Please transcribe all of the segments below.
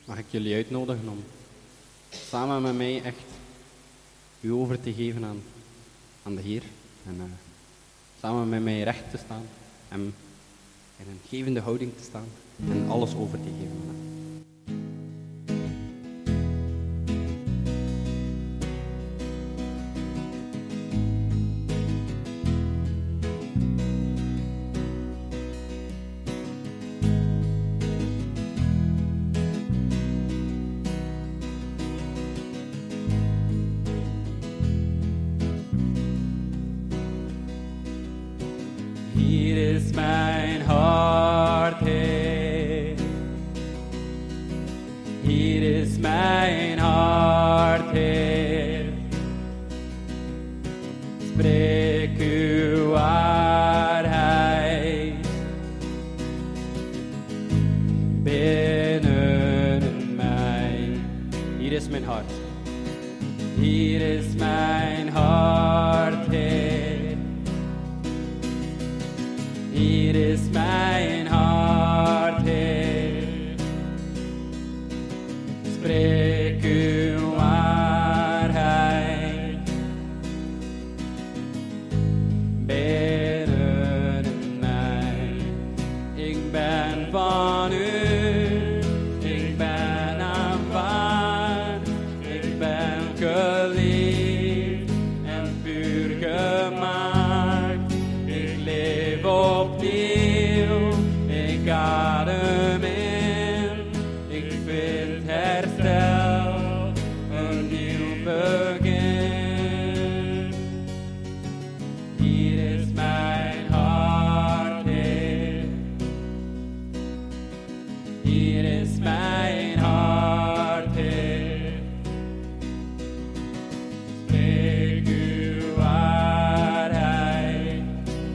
mag ik jullie uitnodigen om samen met mij echt u over te geven aan de Heer. En samen met mij recht te staan. En in een gevende houding te staan. En alles over te geven aan hem. Hier is mijn hart, Heer. Hier is mijn hart, Heer. Spreek uw waarheid binnen mij. Hier is mijn hart. Hier is mijn hart, Heer. Hier is mijn hart, Heer. Spreek uw waarheid binnen mij. Ik ben van u, ik ben aanvaard, ik ben geliefd en puur gemaakt. Ik leef opnieuw, ik adem in, ik vind herstel, een nieuw begin. Hier is mijn hart, Heer. Hier is mijn hart, Heer. Spreek uw waarheid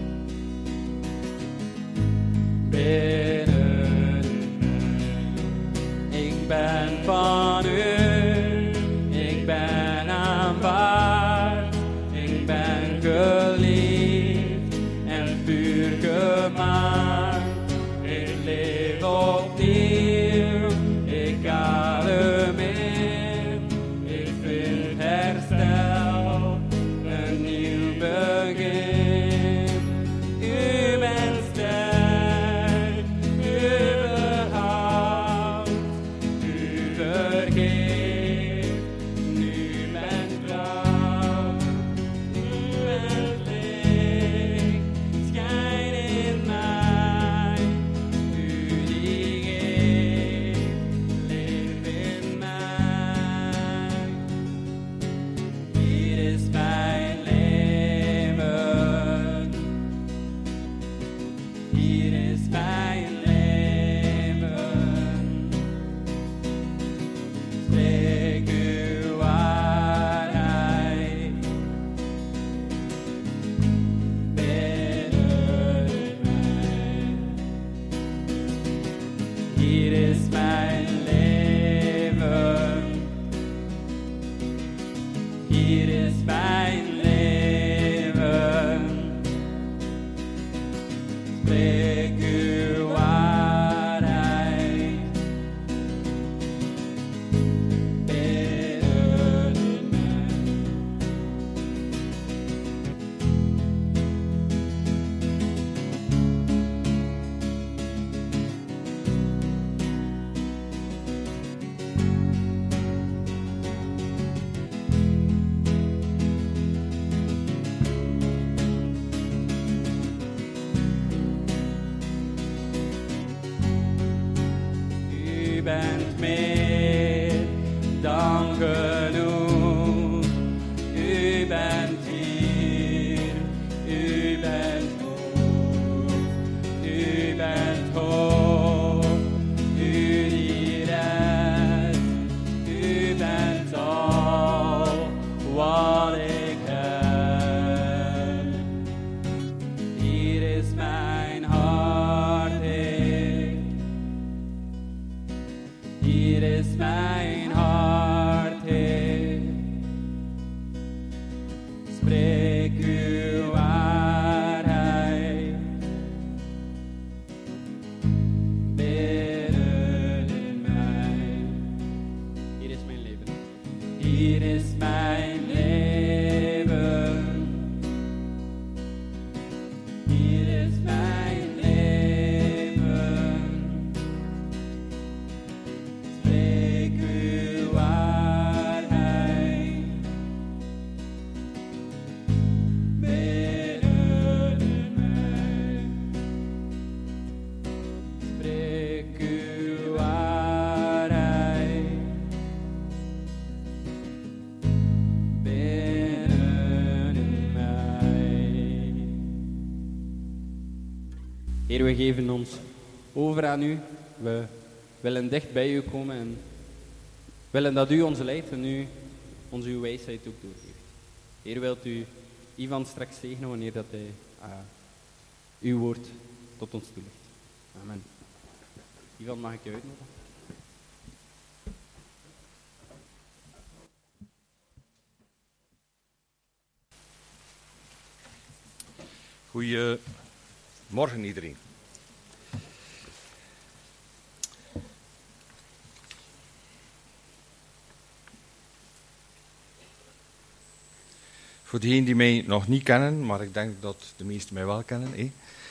binnen mij. Ik ben van u, ik ben aanvaard, ik ben geliefd en puur gemaakt. Ik leef opnieuw, ik adem in, ik vind herstel, een nieuw begin. U bent sterk, u behoudt, u vergeeft, u bent trouw, u bent licht, schijn in mij, u die geeft, leef in mij. Hier is mijn leven, hier is mijn leven. Spreek uw waarheid binnen mij. Hier is mijn leven, hier is mijn leven. Spreek uw waarheid binnen mij. U bent meer dan genoeg. U bent hier, u bent goed, u bent hoop, u die redt, u bent al wat ik heb. Hier is mijn hart, Heer. Hier is mijn hart, Heer. Spreek uw waarheid binnen mij. Hier is mijn leven. Hier is mijn leven. Spreek uw waarheid. Binnen mij. Spreek uw waarheid. Binnen mij. Heer, we geven ons over aan u. We willen dicht bij u komen en willen dat u ons leidt en u ons uw wijsheid ook doorgeeft. Heer, wilt u Ivan straks zegenen wanneer dat hij uw woord tot ons toelicht. Amen. Ivan, mag ik je uitnodigen? Goedemorgen iedereen. Voor degenen die mij nog niet kennen, maar ik denk dat de meesten mij wel kennen.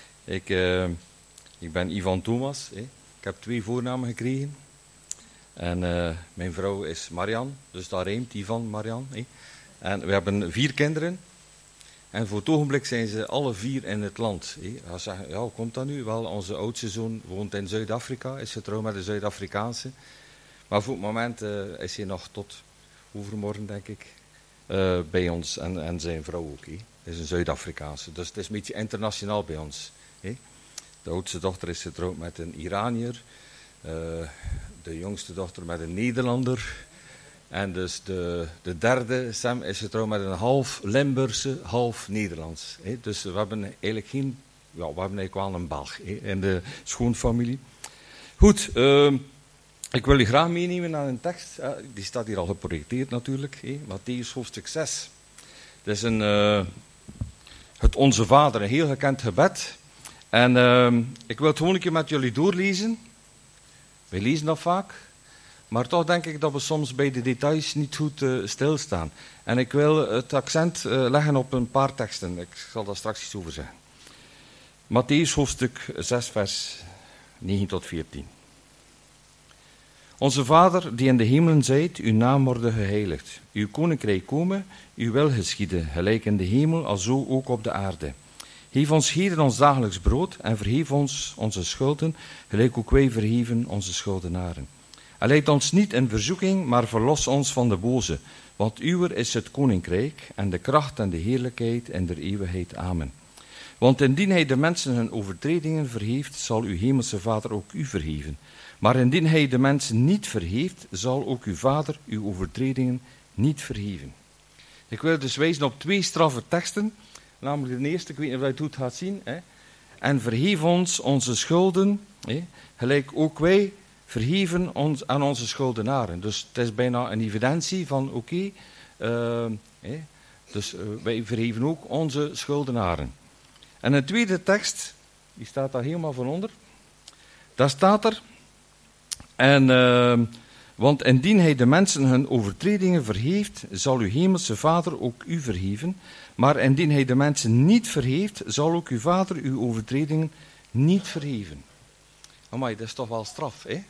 Ik ben Ivan Thomas. Ik heb 2 voornamen gekregen. En mijn vrouw is Marian, dus dat rijmt, Ivan, Marian. En we hebben 4 kinderen. En voor het ogenblik zijn ze alle 4 in het land. Ga zeggen, ja, hoe komt dat nu? Wel, onze oudste zoon woont in Zuid-Afrika, is getrouwd met een Zuid-Afrikaanse. Maar voor het moment is hij nog tot overmorgen, denk ik, bij ons. En zijn vrouw ook. Is een Zuid-Afrikaanse. Dus het is een beetje internationaal bij ons. De oudste dochter is getrouwd met een Iranier. De jongste dochter met een Nederlander. En dus de derde, Sam, is getrouwd met een half Limburgse, half Nederlands. Dus we hebben eigenlijk we hebben eigenlijk wel een Belg in de schoonfamilie. Goed, ik wil u graag meenemen naar een tekst. Die staat hier al geprojecteerd natuurlijk. Mattheüs hoofdstuk 6. Dat is het Onze Vader, een heel gekend gebed. En ik wil het gewoon een keer met jullie doorlezen. Wij lezen dat vaak. Maar toch denk ik dat we soms bij de details niet goed stilstaan. En ik wil het accent leggen op een paar teksten. Ik zal daar straks iets over zeggen. Mattheüs hoofdstuk 6 vers 9 tot 14. Onze Vader die in de hemelen zijt, uw naam worden geheiligd. Uw koninkrijk komen, uw wil geschieden, gelijk in de hemel, alzo ook op de aarde. Geef ons heden ons dagelijks brood en vergeef ons onze schulden, gelijk ook wij vergeven onze schuldenaren. En leid ons niet in verzoeking, maar verlos ons van de boze. Want uwer is het koninkrijk en de kracht en de heerlijkheid in der eeuwigheid. Amen. Want indien hij de mensen hun overtredingen vergeeft, zal uw hemelse Vader ook u vergeven. Maar indien hij de mensen niet vergeeft, zal ook uw Vader uw overtredingen niet vergeven. Ik wil dus wijzen op 2 straffe teksten. Namelijk de eerste, ik weet niet of je het goed gaat zien. En vergeef ons onze schulden, gelijk ook wij vergeven ons aan onze schuldenaren. Dus het is bijna een evidentie van dus wij vergeven ook onze schuldenaren. En een tweede tekst, die staat daar helemaal van onder. Daar staat er, want indien hij de mensen hun overtredingen vergeeft, zal uw hemelse Vader ook u vergeven. Maar indien hij de mensen niet vergeeft, zal ook uw Vader uw overtredingen niet vergeven. Amai, dat is toch wel straf, hè?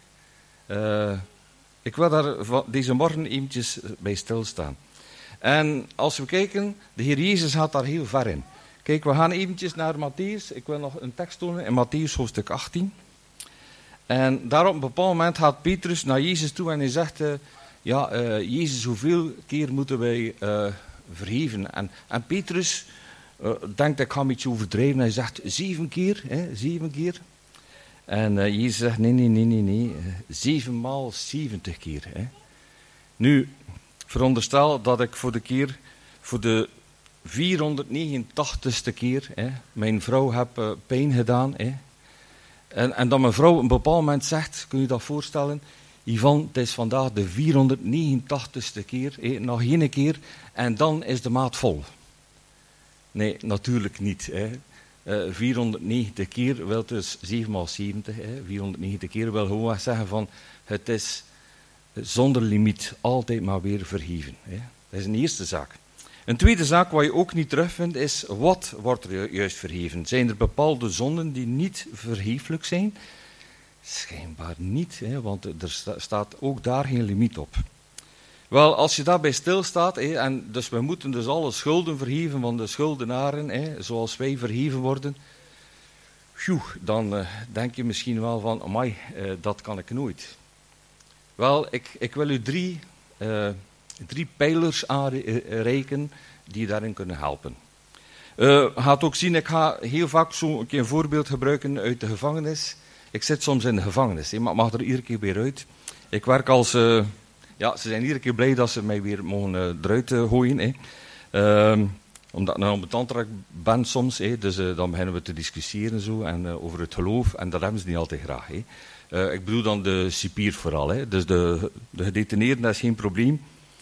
Ik wil daar deze morgen eventjes bij stilstaan. En als we kijken, de Heer Jezus gaat daar heel ver in. Kijk, we gaan eventjes naar Mattheüs. Ik wil nog een tekst tonen in Mattheüs hoofdstuk 18. En daar op een bepaald moment gaat Petrus naar Jezus toe en hij zegt, Jezus, hoeveel keer moeten wij vergeven? En Petrus denkt, ik ga een beetje overdrijven. Hij zegt 7 keer, 7 keer. En Jezus zegt, nee, 7 maal 70 keer. Nu, veronderstel dat ik voor de 489ste keer mijn vrouw heb pijn gedaan. En dat mijn vrouw op een bepaald moment zegt, kun je dat voorstellen, Ivan, het is vandaag de 489ste keer, nog 1 keer, en dan is de maat vol. Nee, natuurlijk niet. 490 keer wil dus 7 maal 70, 490 keer wil gewoon zeggen van, het is zonder limiet, altijd maar weer vergeven. Hè. Dat is een eerste zaak. Een tweede zaak wat je ook niet terugvindt is, wat wordt er juist vergeven? Zijn er bepaalde zonden die niet vergeeflijk zijn? Schijnbaar niet, hè, want er staat ook daar geen limiet op. Wel, als je daarbij stilstaat, hè, en dus we moeten dus alle schulden vergeven van de schuldenaren, hè, zoals wij vergeven worden, dan denk je misschien wel van, amai, dat kan ik nooit. Wel, ik wil u drie pijlers aanreiken die daarin kunnen helpen. Gaat ook zien, ik ga heel vaak zo'n keer een voorbeeld gebruiken uit de gevangenis. Ik zit soms in de gevangenis, maar ik mag er iedere keer weer uit. Ik werk als... ze zijn iedere keer blij dat ze mij weer mogen eruit gooien. Omdat ik nou ambetant ben soms. Dus dan beginnen we te discussiëren zo, en, over het geloof. En dat hebben ze niet altijd graag. Ik bedoel dan de cipier vooral. Dus de gedetineerden, dat is geen probleem.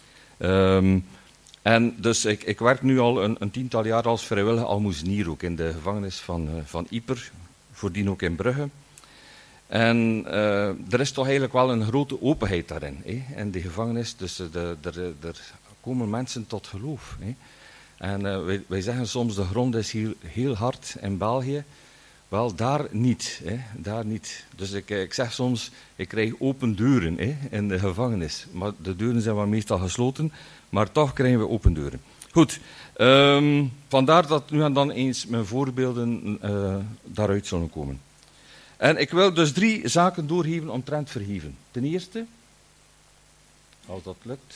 En dus ik werk nu al een 10-tal jaar als vrijwillige almoezenier ook in de gevangenis van Ieper. Voordien ook in Brugge. En er is toch eigenlijk wel een grote openheid daarin, in de gevangenis. Dus er komen mensen tot geloof. En wij zeggen soms, de grond is hier heel hard in België. Wel, daar niet. Daar niet. Dus ik zeg soms, ik krijg open deuren in de gevangenis. Maar de deuren zijn wel meestal gesloten, maar toch krijgen we open deuren. Goed, vandaar dat nu en dan eens mijn voorbeelden daaruit zullen komen. En ik wil dus 3 zaken doorgeven omtrent vergeven. Ten eerste, als dat lukt.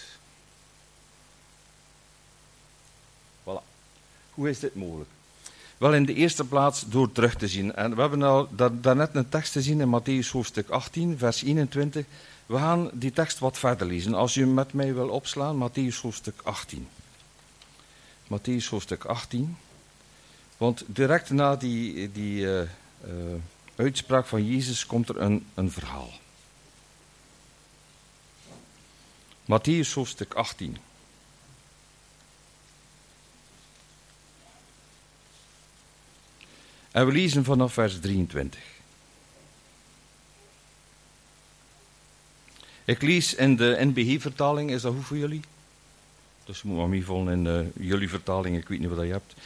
Voilà. Hoe is dit mogelijk? Wel, in de eerste plaats door terug te zien. En we hebben al daarnet een tekst te zien in Mattheüs hoofdstuk 18, vers 21. We gaan die tekst wat verder lezen. Als u met mij wil opslaan, Mattheüs hoofdstuk 18. Mattheüs hoofdstuk 18. Want direct na die uitspraak van Jezus komt er een verhaal. Mattheüs hoofdstuk 18. En we lezen vanaf vers 23. Ik lees in de NBG-vertaling, is dat goed voor jullie? Dus moet maar meevallen in jullie vertaling, ik weet niet wat je hebt.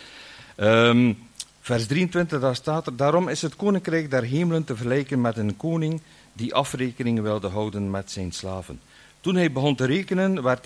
Vers 23, daar staat er: Daarom is het koninkrijk der hemelen te vergelijken met een koning die afrekening wilde houden met zijn slaven. Toen hij begon te rekenen, werd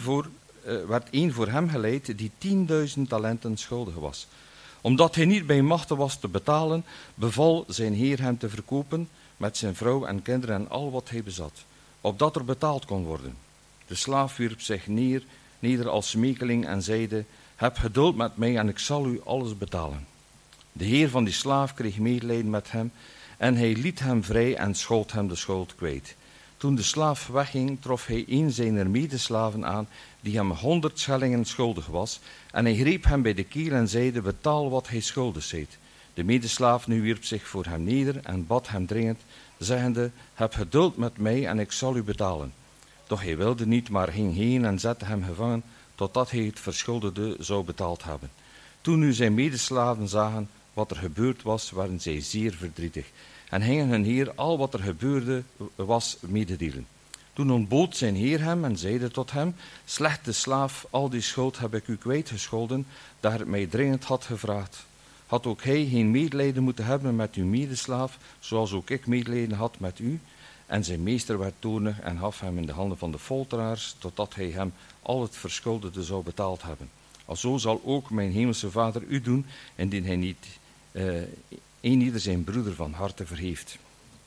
één voor hem geleid die 10.000 talenten schuldig was. Omdat hij niet bij machte was te betalen, beval zijn heer hem te verkopen met zijn vrouw en kinderen en al wat hij bezat, opdat er betaald kon worden. De slaaf wierp zich neder als smekeling en zeide: Heb geduld met mij en ik zal u alles betalen. De heer van die slaaf kreeg medelijden met hem en hij liet hem vrij en schold hem de schuld kwijt. Toen de slaaf wegging, trof hij een zijner medeslaven aan die hem 100 schellingen schuldig was en hij greep hem bij de keel en zeide: Betaal wat hij schuldig zijt. De medeslaaf nu wierp zich voor hem neder en bad hem dringend, zeggende: Heb geduld met mij en ik zal u betalen. Doch hij wilde niet, maar ging heen en zette hem gevangen totdat hij het verschuldigde zou betaald hebben. Toen nu zijn medeslaven zagen wat er gebeurd was, waren zij zeer verdrietig en gingen hun heer al wat er gebeurde was mededelen. Toen ontbood zijn heer hem en zeide tot hem: Slechte slaaf, al die schuld heb ik u kwijtgescholden, daar het mij dringend had gevraagd. Had ook hij geen medelijden moeten hebben met uw medeslaaf, zoals ook ik medelijden had met u? En zijn meester werd toornig en gaf hem in de handen van de folteraars, totdat hij hem al het verschuldigde zou betaald hebben. Alzo zal ook mijn hemelse Vader u doen, indien hij niet eenieder zijn broeder van harte vergeeft.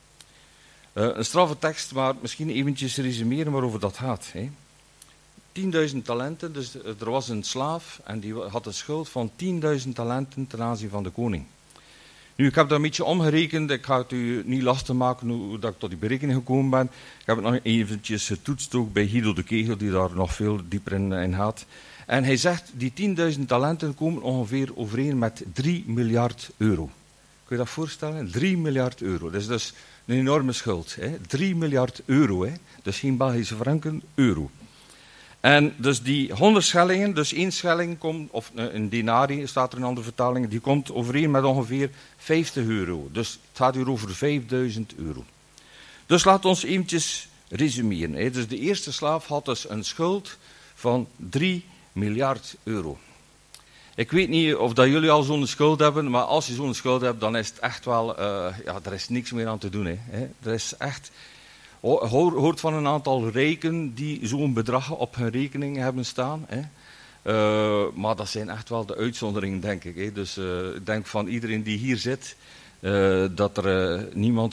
Een straffe tekst, maar misschien eventjes resumeren waarover dat gaat. 10.000 talenten, dus er was een slaaf en die had een schuld van 10.000 talenten ten aanzien van de koning. Nu, ik heb dat een beetje omgerekend, ik ga het u niet lastig maken hoe dat ik tot die berekening gekomen ben. Ik heb het nog eventjes getoetst ook bij Guido de Kegel, die daar nog veel dieper in gaat. En hij zegt, die 10.000 talenten komen ongeveer overeen met 3 miljard euro. Kun je dat voorstellen? 3 miljard euro. Dat is dus een enorme schuld. 3 miljard euro. Dus geen Belgische franken, euro. En dus die 100 schellingen, dus 1 schelling komt, of een denari staat er in andere vertalingen, die komt overeen met ongeveer 50 euro. Dus het gaat hier over 5.000 euro. Dus laat ons eventjes resumeren. Hè. Dus de eerste slaaf had dus een schuld van 3 miljard euro. Ik weet niet of dat jullie al zo'n schuld hebben, maar als je zo'n schuld hebt, dan is het echt wel, er is niks meer aan te doen. Hè. Er is echt, hoort van een aantal rijken die zo'n bedrag op hun rekening hebben staan. Hè. Maar dat zijn echt wel de uitzonderingen, denk ik. Hè. Dus ik denk van iedereen die hier zit, dat er niemand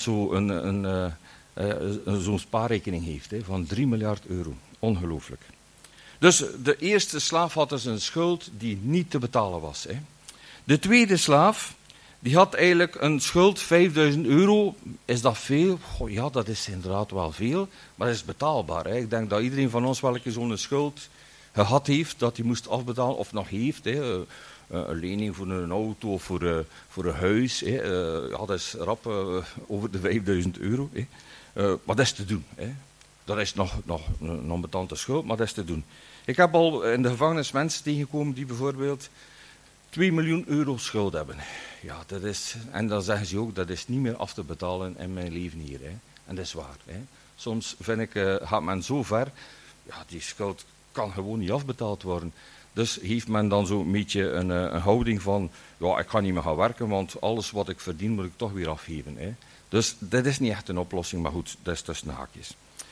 zo'n spaarrekening heeft, hè, van 3 miljard euro. Ongelooflijk. Dus de eerste slaaf had dus een schuld die niet te betalen was. Hè. De tweede slaaf, die had eigenlijk een schuld 5000 euro. Is dat veel? Goh, ja, dat is inderdaad wel veel, maar dat is betaalbaar. Hè. Ik denk dat iedereen van ons wel zo'n schuld gehad heeft, dat hij moest afbetalen, of nog heeft. Hè. Een lening voor een auto of voor een huis. Hè. Ja, dat is rap over de 5000 euro. Hè. Maar dat is te doen. Hè. Dat is nog een onbetaalde schuld, maar dat is te doen. Ik heb al in de gevangenis mensen tegengekomen die bijvoorbeeld 2 miljoen euro schuld hebben. Ja, dat is, en dan zeggen ze ook, dat is niet meer af te betalen in mijn leven hier. Hè. En dat is waar. Hè. Soms vind ik, gaat men zo ver, ja, die schuld kan gewoon niet afbetaald worden. Dus heeft men dan zo'n beetje een houding van, ja, ik kan niet meer gaan werken, want alles wat ik verdien moet ik toch weer afgeven. Hè. Dus dat is niet echt een oplossing, maar goed, dat is tussen haakjes.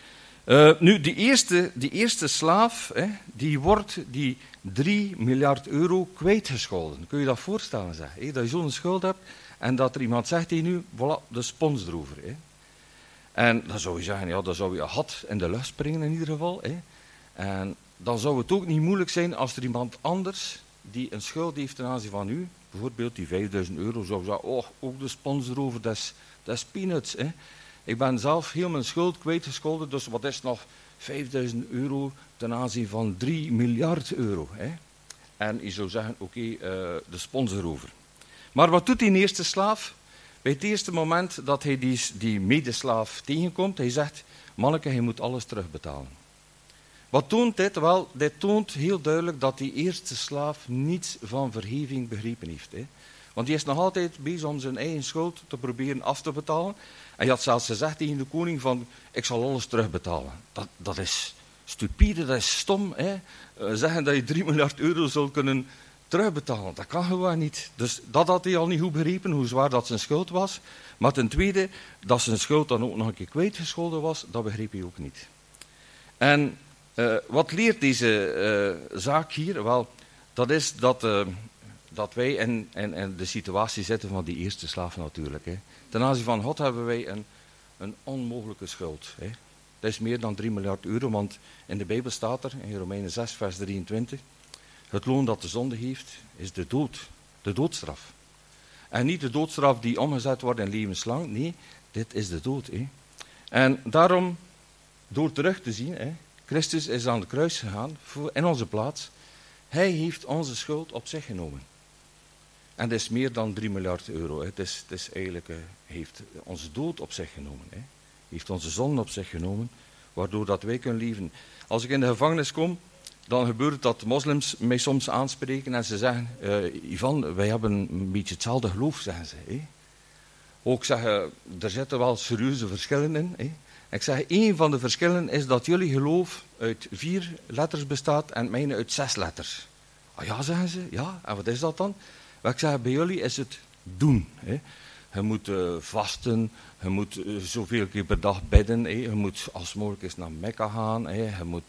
Nu, die eerste slaaf, hè, die wordt die 3 miljard euro kwijtgescholden. Kun je dat voorstellen, zeg? Hè? Dat je zo'n schuld hebt en dat er iemand zegt tegen u, voilà, de spons erover. Hè? En dan zou je zeggen, ja, dan zou je had in de lucht springen in ieder geval. Hè? En dan zou het ook niet moeilijk zijn als er iemand anders die een schuld heeft ten aanzien van u, bijvoorbeeld die 5000 euro, zou zeggen, oh, ook de spons erover, dat is peanuts. Hè? Ik ben zelf heel mijn schuld kwijtgescholden, dus wat is nog 5000 euro ten aanzien van 3 miljard euro. Hè? En je zou zeggen, oké, de spons erover. Maar wat doet die eerste slaaf? Bij het eerste moment dat hij die medeslaaf tegenkomt, hij zegt, manneke, hij moet alles terugbetalen. Wat toont dit? Wel, dit toont heel duidelijk dat die eerste slaaf niets van vergeving begrepen heeft. Hè? Want die is nog altijd bezig om zijn eigen schuld te proberen af te betalen. En je had zelfs gezegd tegen de koning van, ik zal alles terugbetalen. Dat is stupide, dat is stom. Hè? Zeggen dat je 3 miljard euro zult kunnen terugbetalen, dat kan gewoon niet. Dus dat had hij al niet goed begrepen, hoe zwaar dat zijn schuld was. Maar ten tweede, dat zijn schuld dan ook nog een keer kwijtgescholden was, dat begreep hij ook niet. En wat leert deze zaak hier? Wel, dat is dat wij in de situatie zitten van die eerste slaaf natuurlijk. Hè. Ten aanzien van God hebben wij een onmogelijke schuld. Hè. Dat is meer dan 3 miljard euro, want in de Bijbel staat er, in Romeinen 6, vers 23, het loon dat de zonde heeft, is de dood, de doodstraf. En niet de doodstraf die omgezet wordt in levenslang, nee, dit is de dood. Hè. En daarom, door terug te zien, hè, Christus is aan het kruis gegaan in onze plaats. Hij heeft onze schuld op zich genomen. En dat is meer dan 3 miljard euro. Hè. Het is eigenlijk, heeft onze dood op zich genomen. Hè. Heeft onze zonde op zich genomen, waardoor dat wij kunnen leven. Als ik in de gevangenis kom, dan gebeurt het dat moslims mij soms aanspreken en ze zeggen, Ivan, wij hebben een beetje hetzelfde geloof, zeggen ze. Hè. Ook zeggen, er zitten wel serieuze verschillen in. Hè. Ik zeg, één van de verschillen is dat jullie geloof uit 4 letters bestaat en het mijne uit 6 letters. Ah ja, zeggen ze, ja, en wat is dat dan? Wat ik zeg, bij jullie is het doen. Hè. Je moet vasten, je moet zoveel keer per dag bidden, hè. Je moet als mogelijk eens naar Mekka gaan, hè. Je moet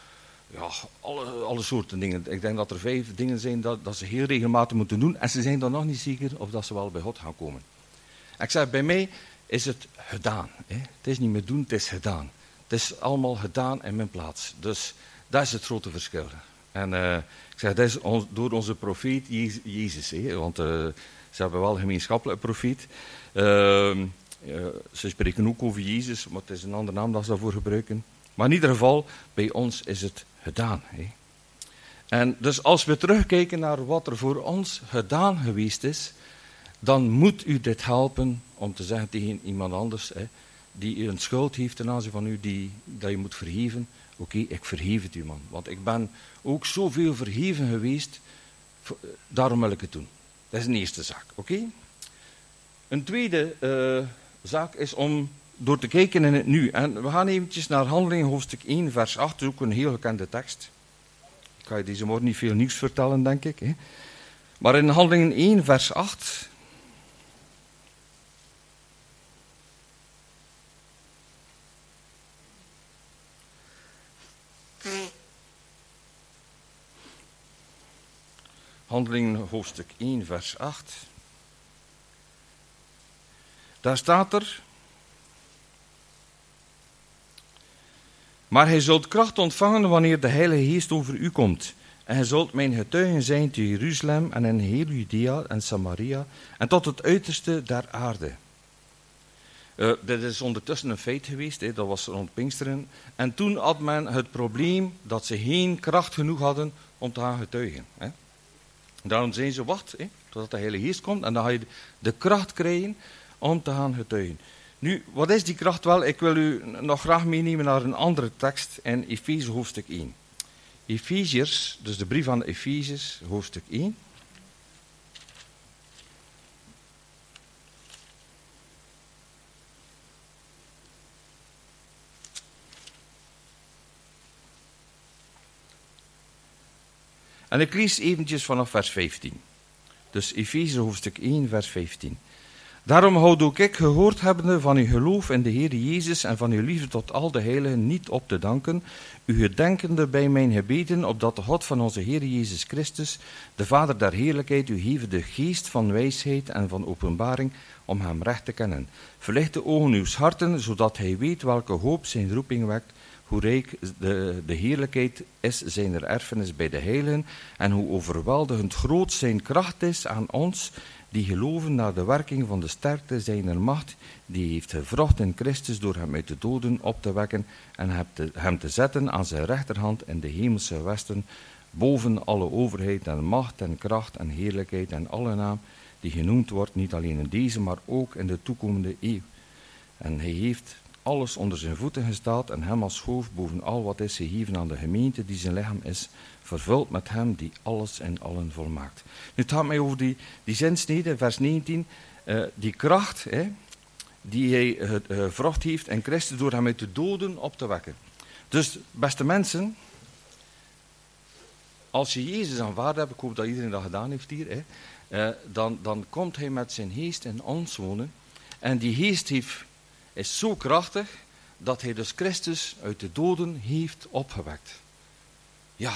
alle soorten dingen. Ik denk dat er 5 dingen zijn dat ze heel regelmatig moeten doen en ze zijn dan nog niet zeker of dat ze wel bij God gaan komen. Ik zeg, bij mij is het gedaan. Hè. Het is niet meer doen, het is gedaan. Het is allemaal gedaan in mijn plaats. Dus dat is het grote verschil. En ik zeg, dat is door onze profeet Jezus. Hè, want ze hebben wel een gemeenschappelijke profeet. Ze spreken ook over Jezus, maar het is een andere naam dat ze daarvoor gebruiken. Maar in ieder geval, bij ons is het gedaan. Hè. En dus als we terugkijken naar wat er voor ons gedaan geweest is, dan moet u dit helpen om te zeggen tegen iemand anders, hè, die een schuld heeft ten aanzien van u, dat je moet vergeven. Oké, ik vergeef het u, man. Want ik ben ook zoveel vergeven geweest, daarom wil ik het doen. Dat is een eerste zaak, oké? Een tweede zaak is om door te kijken in het nu. En we gaan eventjes naar Handelingen hoofdstuk 1, vers 8. Dat is ook een heel gekende tekst. Ik ga je deze morgen niet veel nieuws vertellen, denk ik. Hè. Maar in Handelingen 1, vers 8... Handelingen hoofdstuk 1, vers 8. Daar staat er: maar gij zult kracht ontvangen wanneer de Heilige Geest over u komt. En gij zult mijn getuigen zijn te Jeruzalem en in heel Judea en Samaria en tot het uiterste der aarde. Dit is ondertussen een feit geweest, dat was rond Pinksteren. En toen had men het probleem dat ze geen kracht genoeg hadden om te gaan getuigen. Daarom zijn ze, wacht, totdat de Heilige Geest komt en dan ga je de kracht krijgen om te gaan getuigen. Nu, wat is die kracht wel? Ik wil u nog graag meenemen naar een andere tekst in Efeze hoofdstuk 1. Efeziërs, dus de brief aan de Efeziërs, hoofdstuk 1. En ik lees eventjes vanaf vers 15. Dus Efeze hoofdstuk 1, vers 15. Daarom houd ook ik, gehoord hebbende van uw geloof in de Heer Jezus en van uw liefde tot al de heiligen, niet op te danken, u gedenkende bij mijn gebeden, opdat de God van onze Heer Jezus Christus, de Vader der heerlijkheid, u geven de geest van wijsheid en van openbaring, om hem recht te kennen. Verlicht de ogen uws harten, zodat hij weet welke hoop zijn roeping wekt, hoe rijk de heerlijkheid is zijner erfenis bij de heiligen, en hoe overweldigend groot zijn kracht is aan ons, die geloven naar de werking van de sterkte zijner macht, die heeft gevrocht in Christus door hem uit de doden op te wekken en hem te zetten aan zijn rechterhand in de hemelse westen, boven alle overheid en macht en kracht en heerlijkheid en alle naam, die genoemd wordt, niet alleen in deze, maar ook in de toekomende eeuw. En hij heeft alles onder zijn voeten gesteld en hem als hoofd boven al wat is gegeven aan de gemeente die zijn lichaam is, vervuld met hem die alles en allen volmaakt. Nu, het gaat mij over die zinsnede, vers 19, die kracht die hij gevrocht heeft in Christus door hem uit de doden op te wekken. Dus, beste mensen, als je Jezus aanvaard hebt, ik hoop dat iedereen dat gedaan heeft hier, dan komt hij met zijn geest in ons wonen. En die geest is zo krachtig dat hij dus Christus uit de doden heeft opgewekt. Ja,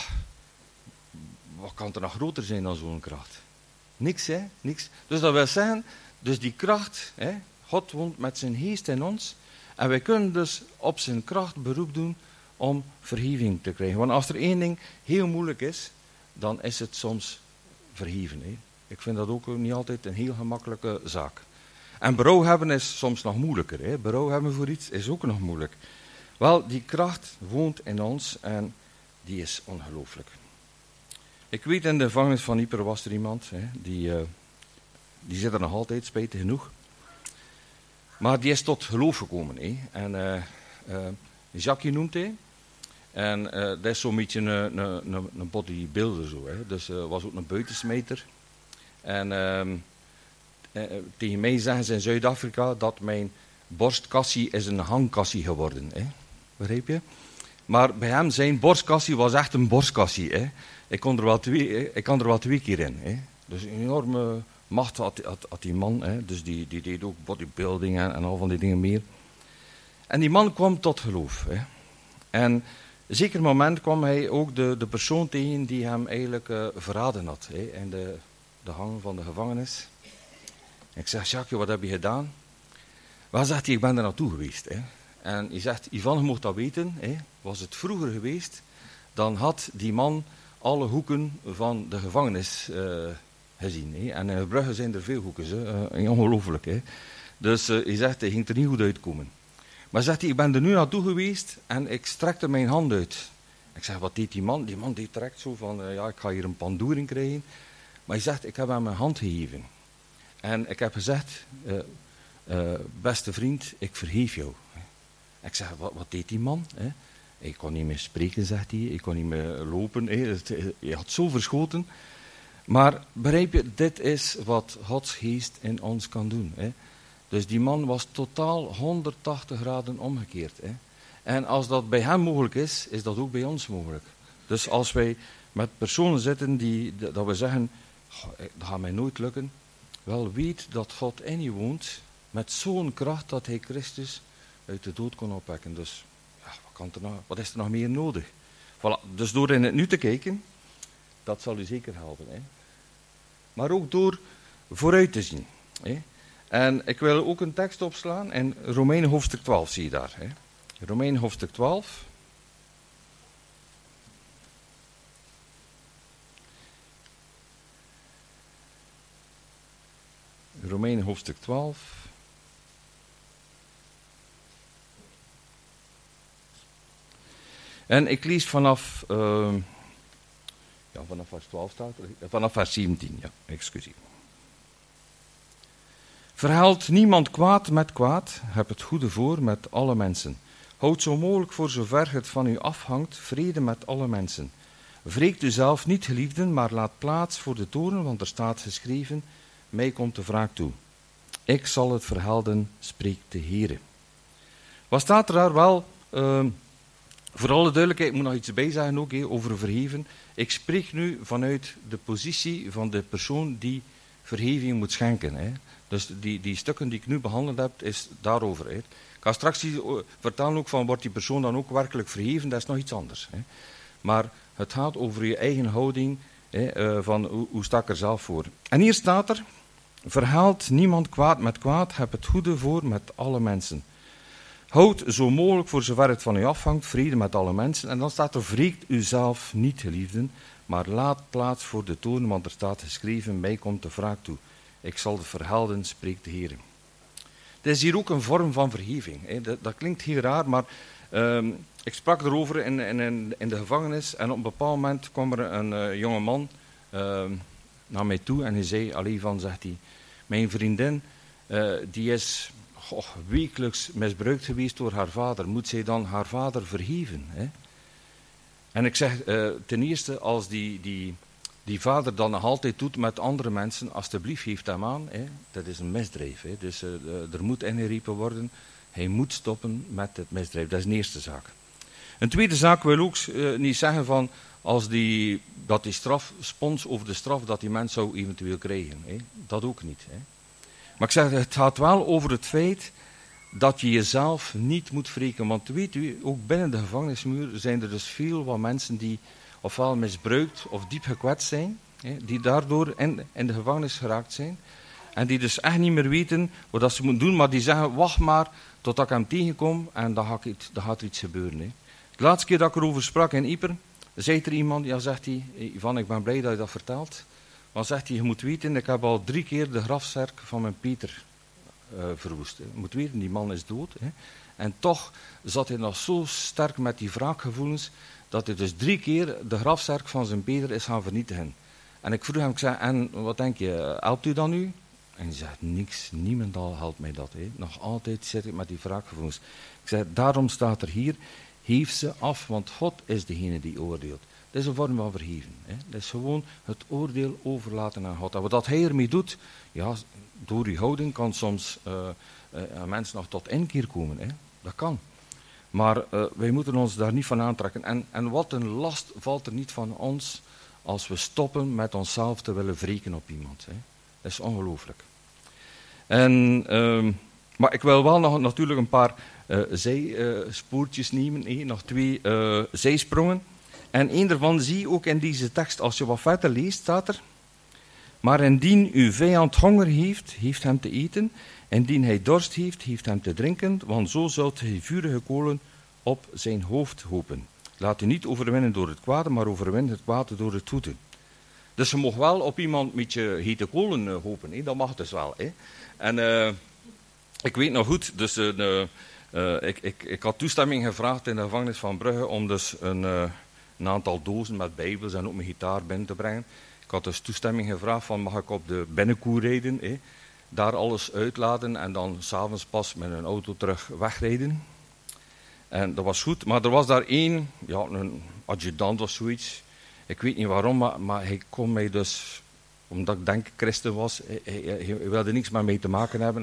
wat kan er nog groter zijn dan zo'n kracht? Niks, hè? Niks. Dus dat wil zeggen, dus die kracht, God woont met zijn geest in ons. En wij kunnen dus op zijn kracht beroep doen om vergeving te krijgen. Want als er één ding heel moeilijk is, dan is het soms vergeven. Hè? Ik vind dat ook niet altijd een heel gemakkelijke zaak. En berouw hebben is soms nog moeilijker. Hè? Berouw hebben voor iets is ook nog moeilijk. Wel, die kracht woont in ons en die is ongelooflijk. Ik weet, in de gevangenis van Ypres was er iemand, die zit er nog altijd, spijtig genoeg. Maar die is tot geloof gekomen. En Jacques noemt hij. En dat is zo'n beetje een bodybuilder. Zo, dus was ook een buitensmijter. En tegen mij zeggen ze in Zuid-Afrika dat mijn borstkassie is een hangkassie geworden. Begrijp je? Maar bij hem, zijn borstkassie was echt een borstkassie. Ik kan er wel twee keer in. Dus een enorme macht had die man. Dus die deed ook bodybuilding en al van die dingen meer. En die man kwam tot geloof. En op een zeker moment kwam hij ook de persoon tegen die hem eigenlijk verraden had. In de hang van de gevangenis. Ik zeg, Jacques, wat heb je gedaan? Wel, zegt hij, ik ben er naartoe geweest. En hij zegt, Ivan, je mocht dat weten. Was het vroeger geweest, dan had die man alle hoeken van de gevangenis gezien. En in Brugge zijn er veel hoeken. Ongelooflijk. Dus hij zegt, hij ging er niet goed uitkomen. Maar zegt hij, ik ben er nu naartoe geweest en ik strekte mijn hand uit. Ik zeg, wat deed die man? Die man deed direct zo van, ik ga hier een pandoering krijgen. Maar hij zegt, ik heb hem mijn hand gegeven. En ik heb gezegd, beste vriend, ik vergeef jou. Ik zeg, wat deed die man? Ik kon niet meer spreken, zegt hij. Ik kon niet meer lopen. Hij had zo verschoten. Maar begrijp je, dit is wat Gods geest in ons kan doen. Dus die man was totaal 180 graden omgekeerd. Hè. En als dat bij hem mogelijk is, is dat ook bij ons mogelijk. Dus als wij met personen zitten dat we zeggen, dat gaat mij nooit lukken. Wel, weet dat God in je woont met zo'n kracht dat hij Christus uit de dood kon opwekken. Dus ja, wat is er nog meer nodig? Voilà. Dus door in het nu te kijken, dat zal u zeker helpen. Hè. Maar ook door vooruit te zien. Hè. En ik wil ook een tekst opslaan in Romeinen hoofdstuk 12, zie je daar. Hè. Romeinen hoofdstuk 12. Romeinen hoofdstuk 12. En ik lees vanaf vers 12 staat er, vanaf vers 17, ja, excuseer. Verhaalt niemand kwaad met kwaad, heb het goede voor met alle mensen. Houd zo mogelijk voor zover het van u afhangt, vrede met alle mensen. Wreekt u zelf niet, geliefden, maar laat plaats voor de toorn, want er staat geschreven, mij komt de wraak toe. Ik zal het verhelden, spreekt de Heere. Wat staat er daar wel? Voor alle duidelijkheid, ik moet nog iets bij zeggen ook, over verheven. Ik spreek nu vanuit de positie van de persoon die verheving moet schenken. Hè. Dus die stukken die ik nu behandeld heb, is daarover. Hè. Ik ga straks vertellen ook van, wordt die persoon dan ook werkelijk verheven? Dat is nog iets anders. Hè. Maar het gaat over je eigen houding, hè, van hoe sta ik er zelf voor. En hier staat er, verhaalt niemand kwaad met kwaad, heb het goede voor met alle mensen. Houd zo mogelijk voor zover het van u afhangt, vrede met alle mensen. En dan staat er, wreekt u zelf niet, geliefden, maar laat plaats voor de toorn, want er staat geschreven, mij komt de wraak toe. Ik zal het verhelden, spreekt de Heer. Het is hier ook een vorm van vergeving. Hè. Dat klinkt heel raar, maar ik sprak erover in de gevangenis. En op een bepaald moment kwam er een jonge man naar mij toe en hij zei, zegt hij, mijn vriendin, die is wekelijks misbruikt geweest door haar vader. Moet zij dan haar vader vergeven? Hè? En ik zeg, ten eerste, als die vader dan nog altijd doet met andere mensen, alsjeblieft geef hem aan. Hè? Dat is een misdrijf. Hè? Dus er moet ingegrepen worden. Hij moet stoppen met het misdrijf. Dat is de eerste zaak. Een tweede zaak wil ook niet zeggen van, dat die straf, spons over de straf dat die mens zou eventueel krijgen. Hè? Dat ook niet. Hè? Maar ik zeg, het gaat wel over het feit dat je jezelf niet moet wreken. Want weet u, ook binnen de gevangenismuur zijn er dus veel wat mensen die ofwel misbruikt of diep gekwetst zijn, die daardoor in de gevangenis geraakt zijn. En die dus echt niet meer weten wat ze moeten doen, maar die zeggen, wacht maar totdat ik hem tegenkom en dan gaat er iets gebeuren. Hè. De laatste keer dat ik erover sprak in Ieper, zei er iemand, ja, zegt hij, Ivan, ik ben blij dat je dat vertelt. Maar zegt hij, je moet weten, ik heb al 3 keer de grafzerk van mijn Peter verwoest. Hè. Je moet weten, die man is dood. Hè. En toch zat hij nog zo sterk met die wraakgevoelens, dat hij dus 3 keer de grafzerk van zijn Peter is gaan vernietigen. En ik vroeg hem, ik zei, en wat denk je, helpt u dan nu? En hij zegt, niks, niemendal helpt mij dat. Hè. Nog altijd zit ik met die wraakgevoelens. Ik zei, daarom staat er hier, heef ze af, want God is degene die oordeelt. Dat is een vorm van vergeven. Hè. Dat is gewoon het oordeel overlaten aan God. En wat hij ermee doet, ja, door uw houding kan soms een mens nog tot inkeer komen. Hè. Dat kan. Maar wij moeten ons daar niet van aantrekken. En wat een last valt er niet van ons als we stoppen met onszelf te willen wreken op iemand. Hè. Dat is ongelooflijk. Maar ik wil wel nog natuurlijk een paar zijspoortjes nemen. Nog 2 zijsprongen. En één daarvan zie je ook in deze tekst, als je wat verder leest, staat er. Maar indien uw vijand honger heeft, heeft hem te eten. Indien hij dorst heeft, heeft hem te drinken. Want zo zult hij vurige kolen op zijn hoofd hopen. Laat u niet overwinnen door het kwade, maar overwin het kwade door het goede. Dus je mag wel op iemand met je hete kolen hopen. Hè? Dat mag dus wel. Hè? En ik weet nog goed, dus ik had toestemming gevraagd in de gevangenis van Brugge om dus een aantal dozen met bijbels en ook mijn gitaar binnen te brengen. Ik had dus toestemming gevraagd van, mag ik op de binnenkoer rijden, hè? Daar alles uitladen en dan s'avonds pas met een auto terug wegrijden. En dat was goed, maar er was daar één, ja, een adjudant of zoiets. Ik weet niet waarom, maar hij kon mij dus, omdat ik denk christen was, hij wilde niks met mij te maken hebben.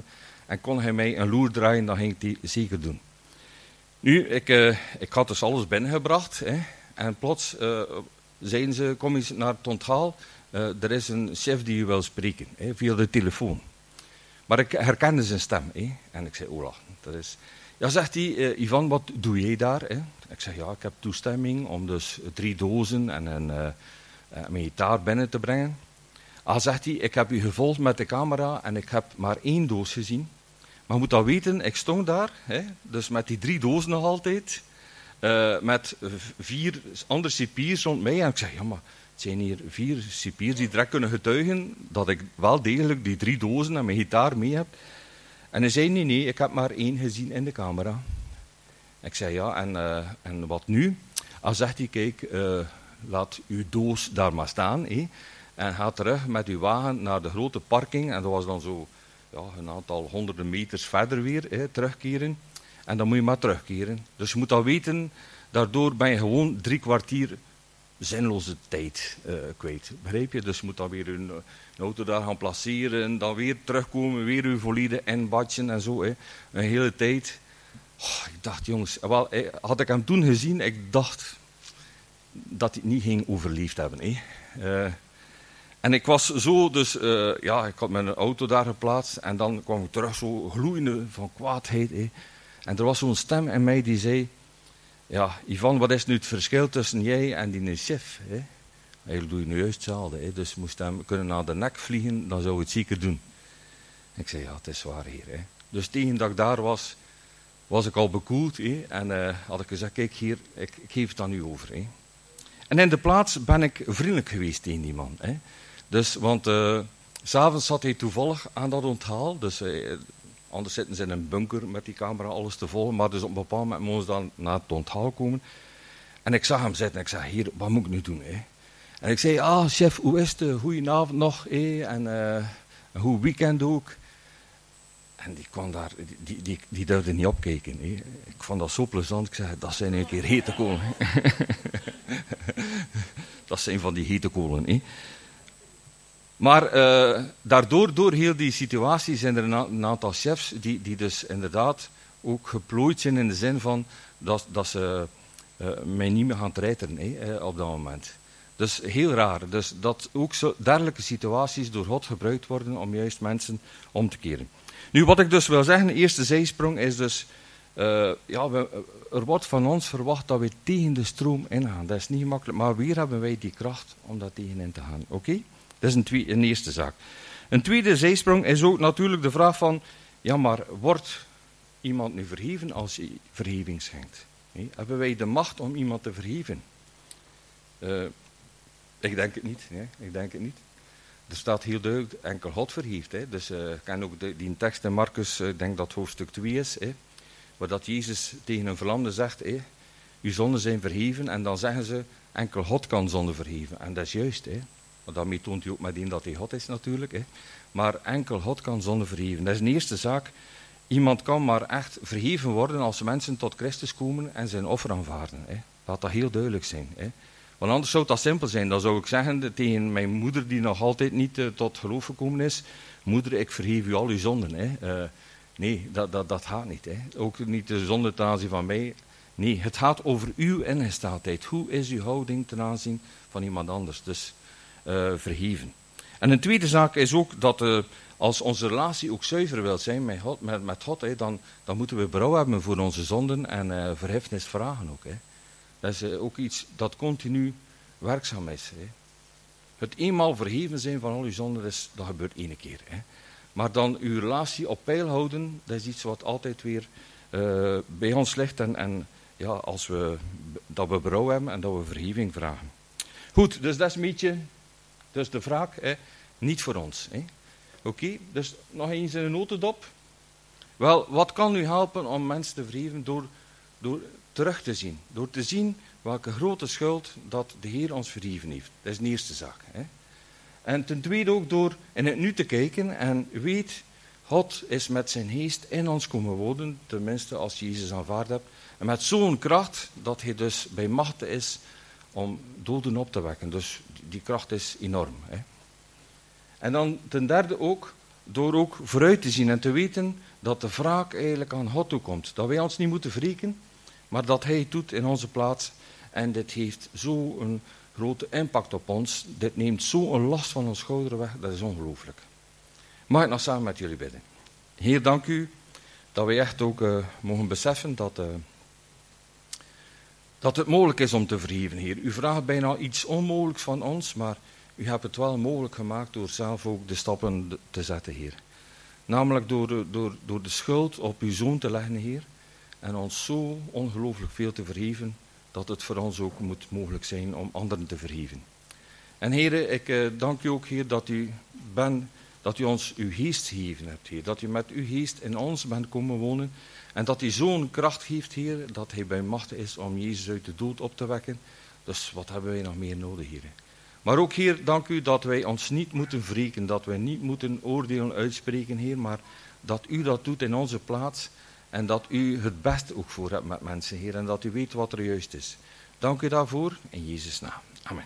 En kon hij mij een loer draaien, dan ging ik die zeker doen. Nu, ik had dus alles binnengebracht. Hè, en plots zeiden ze, kom eens naar het onthaal. Er is een chef die u wil spreken, hè, via de telefoon. Maar ik herkende zijn stem. Hè, en ik zei, Ola, dat is... Ja, zegt hij, Ivan, wat doe jij daar? Hè? Ik zeg, ja, ik heb toestemming om dus 3 dozen en mijn gitaar binnen te brengen. Zegt hij, ik heb u gevolgd met de camera en ik heb maar 1 doos gezien. Maar je moet dat weten, ik stond daar, hè, dus met die 3 dozen nog altijd, met 4 andere cipiers rond mij. En ik zeg, ja, maar het zijn hier 4 cipiers die direct kunnen getuigen dat ik wel degelijk die 3 dozen en mijn gitaar mee heb. En hij zei, nee, ik heb maar 1 gezien in de camera. Ik zei, ja, en wat nu? Zegt hij, kijk, laat uw doos daar maar staan. En ga terug met uw wagen naar de grote parking. En dat was dan zo een aantal honderden meters verder weer, terugkeren. En dan moet je maar terugkeren. Dus je moet dat weten, daardoor ben je gewoon 3 kwartier zinloze tijd kwijt. Begrijp je? Dus je moet dan weer een auto daar gaan placeren, dan weer terugkomen, weer uw volledige inbadjen en zo. Een hele tijd. Ik dacht, jongens, wel, had ik hem toen gezien, ik dacht dat hij het niet ging overleefd hebben. En ik was zo, dus ik had mijn auto daar geplaatst en dan kwam ik terug zo gloeiende van kwaadheid. En er was zo'n stem in mij die zei, ja, Ivan, wat is nu het verschil tussen jij en die chef? Eigenlijk doe je nu juist hetzelfde. Dus moest hem kunnen naar de nek vliegen, dan zou je het zeker doen. Ik zei, ja, het is waar hier. Dus tegen dat ik daar was ik al bekoeld. En had ik gezegd, kijk hier, ik geef het aan u over. En in de plaats ben ik vriendelijk geweest tegen die man. Dus, want 's avonds zat hij toevallig aan dat onthaal. Dus anders zitten ze in een bunker met die camera alles te volgen. Maar dus op een bepaald moment moesten ze dan naar het onthaal komen. En ik zag hem zitten en ik zei, hier, wat moet ik nu doen? En ik zei, chef, hoe is het? Goedenavond nog. En een goed weekend ook. En die kwam daar, die durfde niet opkijken. Ik vond dat zo plezant. Ik zei, dat zijn een keer hete kolen. Dat zijn van die hete kolen. Maar daardoor, door heel die situatie, zijn er een aantal chefs die dus inderdaad ook geplooid zijn in de zin van dat ze mij niet meer gaan treiteren op dat moment. Dus heel raar. Dus dat ook zo dergelijke situaties door God gebruikt worden om juist mensen om te keren. Nu, wat ik dus wil zeggen, de eerste zijsprong is dus, er wordt van ons verwacht dat we tegen de stroom ingaan. Dat is niet makkelijk, maar weer hebben wij die kracht om daar tegenin te gaan. Oké? Dat is een eerste zaak. Een tweede zijsprong is ook natuurlijk de vraag van, ja, maar wordt iemand nu verheven als hij vergeving schenkt? Hebben wij de macht om iemand te vergeven? Ik denk het niet. Ik denk het niet. Er staat heel duidelijk, enkel God vergeeft. Dus ik ken ook die tekst in Marcus, ik denk dat hoofdstuk 2 is, waar dat Jezus tegen een verlamde zegt, uw zonden zijn vergeven, en dan zeggen ze, enkel God kan zonden vergeven. En dat is juist, want daarmee toont hij ook meteen dat hij God is natuurlijk. Maar enkel God kan zonden vergeven. Dat is een eerste zaak. Iemand kan maar echt vergeven worden als mensen tot Christus komen en zijn offer aanvaarden. Laat dat heel duidelijk zijn. Want anders zou dat simpel zijn. Dan zou ik zeggen tegen mijn moeder, die nog altijd niet tot geloof gekomen is, moeder, ik vergeef u al uw zonden. Nee, dat gaat niet. Ook niet de zonde ten aanzien van mij. Nee, het gaat over uw ingesteldheid. Hoe is uw houding ten aanzien van iemand anders? Dus vergeven. En een tweede zaak is ook dat als onze relatie ook zuiver wil zijn met God, dan moeten we berouw hebben voor onze zonden en vergiffenis vragen ook. Dat is ook iets dat continu werkzaam is. Het eenmaal vergeven zijn van al uw zonden, dat gebeurt 1 keer. Maar dan uw relatie op peil houden, dat is iets wat altijd weer bij ons ligt. En als dat we berouw hebben en dat we vergeving vragen. Goed, dus dat is een beetje dus de vraag, niet voor ons. Oké, dus nog eens in een notendop. Wel, wat kan u helpen om mensen te vergeven door terug te zien? Door te zien welke grote schuld dat de Heer ons vergeven heeft. Dat is de eerste zaak. En ten tweede ook door in het nu te kijken en weet, God is met zijn geest in ons komen wonen, tenminste als je Jezus aanvaard hebt. En met zo'n kracht dat hij dus bij machte is om doden op te wekken. Dus die kracht is enorm. En dan ten derde ook door ook vooruit te zien en te weten dat de wraak eigenlijk aan God toekomt. Dat wij ons niet moeten wreken, maar dat Hij het doet in onze plaats. En dit heeft zo'n grote impact op ons. Dit neemt zo'n last van ons schouder weg, dat is ongelooflijk. Mag ik nog samen met jullie bidden? Heer, dank u dat wij echt ook mogen beseffen dat het mogelijk is om te vergeven, Heer. U vraagt bijna iets onmogelijks van ons, maar u hebt het wel mogelijk gemaakt door zelf ook de stappen te zetten, Heer. Namelijk door de schuld op uw Zoon te leggen, Heer. En ons zo ongelooflijk veel te vergeven, dat het voor ons ook moet mogelijk zijn om anderen te vergeven. En Heer, ik dank u ook, Heer, dat u ons uw geest gegeven hebt, Heer. Dat u met uw geest in ons bent komen wonen. En dat u zo'n kracht geeft, Heer, dat hij bij macht is om Jezus uit de dood op te wekken. Dus wat hebben wij nog meer nodig, Heer? Maar ook, Heer, dank u dat wij ons niet moeten wreken, dat wij niet moeten oordelen uitspreken, Heer, maar dat u dat doet in onze plaats en dat u het beste ook voor hebt met mensen, Heer, en dat u weet wat er juist is. Dank u daarvoor, in Jezus' naam. Amen.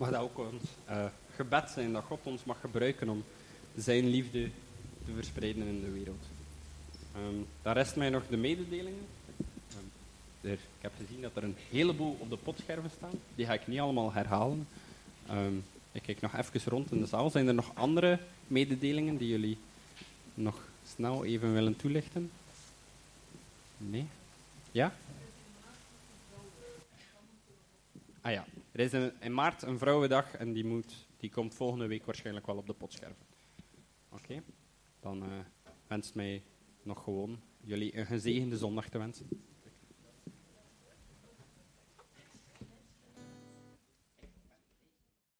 mag dat ook ons gebed zijn, dat God ons mag gebruiken om zijn liefde te verspreiden in de wereld. Dan rest mij nog de mededelingen. Ik heb gezien dat er een heleboel op de potscherven staan. Die ga ik niet allemaal herhalen. Ik kijk nog even rond in de zaal. Zijn er nog andere mededelingen die jullie nog snel even willen toelichten? Nee? Ja? Ah ja, er is in maart een vrouwendag en die komt volgende week waarschijnlijk wel op de potscherven. Oké, dan wenst mij nog gewoon jullie een gezegende zondag te wensen.